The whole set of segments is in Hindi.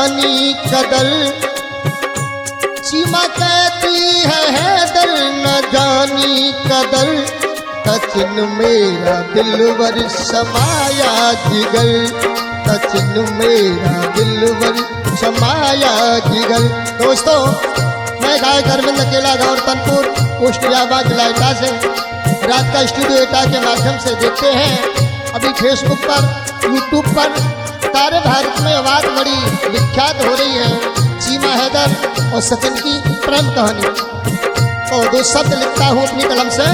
जानी कदर, सीमा कहती है हैदर न जानी कदर, सचिन मेरा दिलवर समाया जिगर, सचिन मेरा दिलवर समाया जिगर। दोस्तों, मैं गायक अरविंद अकेला गाँव तनपुर पोस्ट इलाहाबाद जिला एटा से रात का स्टूडियो एटा के माध्यम से देखते हैं। अभी फेसबुक पर, यूट्यूब पर सारे भारत में आवाज बड़ी विख्यात हो रही है सीमा हैदर और सचिन की प्रेम कहानी। तो दो शब्द लिखता हूँ अपनी कलम से।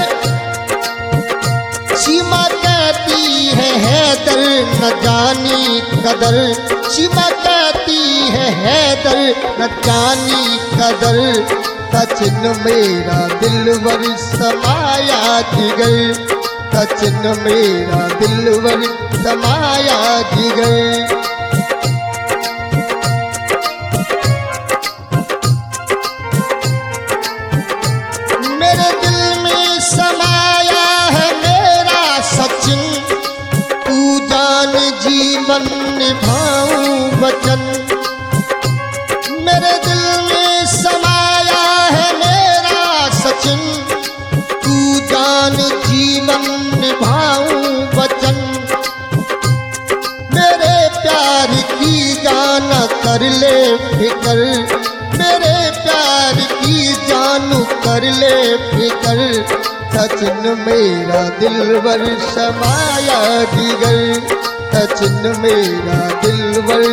सीमा कहती है हैदर न जानी कदर, सीमा कहती है हैदर न जानी कदर, सचिन मेरा दिलवर समाया जिगर, सचिन मेरा दिलवर समाया जिगर। मेरे दिल में समाया है मेरा सचिन, तू जान जीवन निभाऊं वचन, मेरे दिल में समाया है मेरा सचिन, तू जान जीवन निभाऊं वचन, मेरे प्यार की जाना कर ले फिकर, मेरे प्यार की जानू कर ले फिकर, सचिन मेरा दिलवर समाया जिगर, सचिन मेरा दिलवर।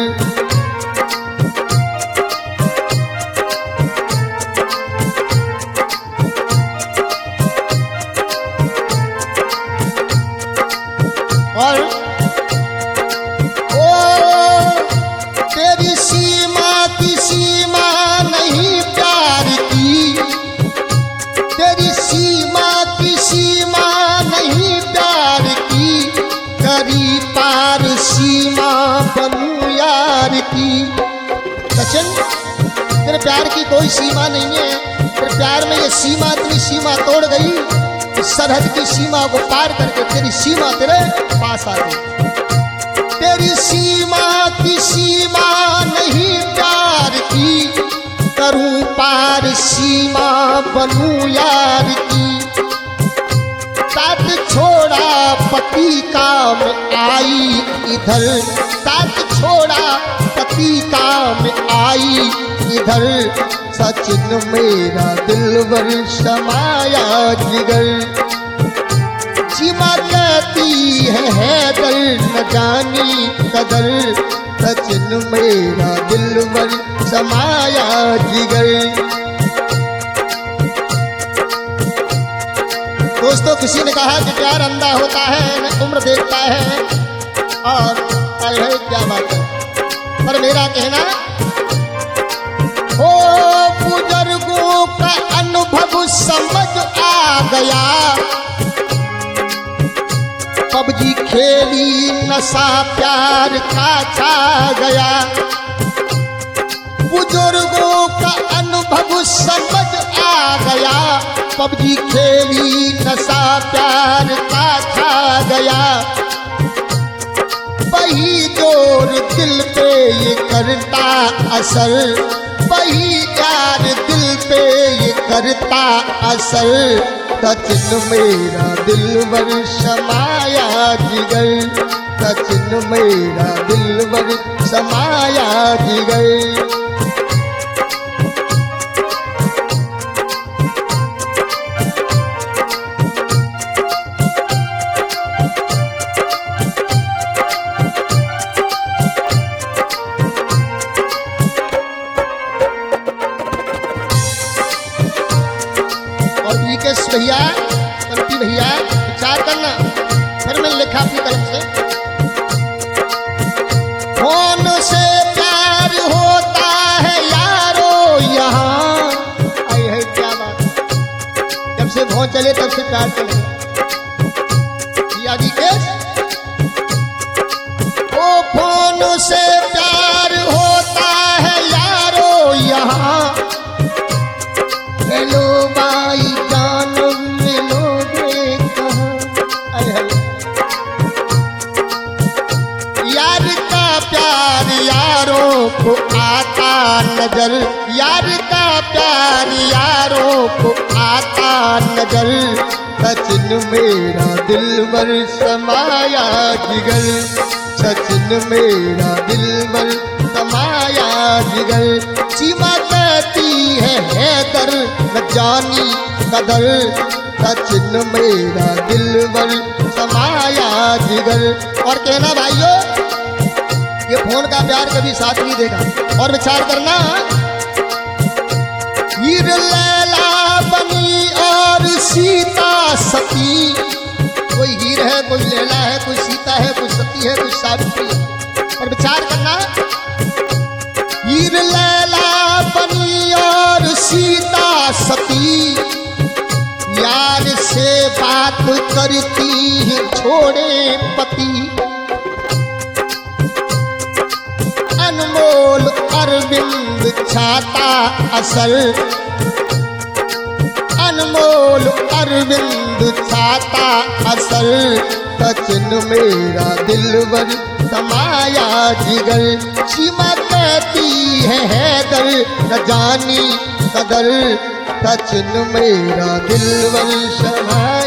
और ओ तेरी सीमा की सीमा नहीं प्यार की, तेरी सीमा की सीमा नहीं प्यार की, करी पार सीमा बनूं यार की। सचिन, तेरे प्यार की कोई सीमा नहीं है, तेरे प्यार में ये सीमा इतनी सीमा तोड़ गई, इस सरहद की सीमा को पार करके तेरी सीमा तेरे पास आ गई। तेरी सीमा की सीमा नहीं प्यार की, करूं पार सीमा बनूं यार की, साथ छोड़ा पति काम आई इधर, साथ छोड़ा पति काम आई इधर, सचिन मेरा दिलवर समाया जिगर, सीमा कहती है हैदर न जानी कदर, सचिन मेरा दिलवर समाया जिगर। दोस्तों, किसी ने कहा कि प्यार अंधा होता है न उम्र देखता है, और है क्या बात है, पर मेरा कहना हो बुजुर्गों का अनुभव समझ आ गया, पबजी खेली नशा प्यार का छा गया, बुजुर्गों का अनुभव समझ आ गया, पबजी खेली नशा प्यार का छा गया, वही जोर दिल पे ये करता असर, वही प्यार दिल पे ये करता असर, सचिन मेरा दिलवर समाया जिगर, सचिन मेरा दिलवर समाया जिगर। भैया, पंती भैया, विचार करना, फिर मैं लिखा अपनी कलम से। फोन से प्यार होता है यारो यहाँ, आई है क्या बात, जब से फोन चले तब से प्यार चले जी के, ओ फोन से प्यार होता है यारो यहाँ, हेलो भाई जान मिलोगे कहाँ, यार का प्यार यारों को नजर, यार का प्यार यारों को आता नजर, सचिन मेरा दिलबर समाया जिगर, सचिन मेरा दिलबर समाया जिगर। सीमा कहती है हैदर न जानी कदर, सचिन मेरा दिलबर समाया जिगर। और कहना भाइयों, ये फोन का प्यार कभी साथ नहीं देगा। और विचार करना, हीर लैला बनी और सीता सती, कोई हीर है, कोई लैला है, कोई सीता है, कोई सती है, कोई सावित्री है। और विचार करना, हीर लैला बनी और सीता सती, यार से बात करती है छोड़े पति, अनमोल अरविंद छाता असर, अनमोल अरविंद छाता असर, सचिन मेरा दिलबर समाया जिगर। सीमा कहती है हैदर न जानी कदर, सचिन मेरा दिलबर समाया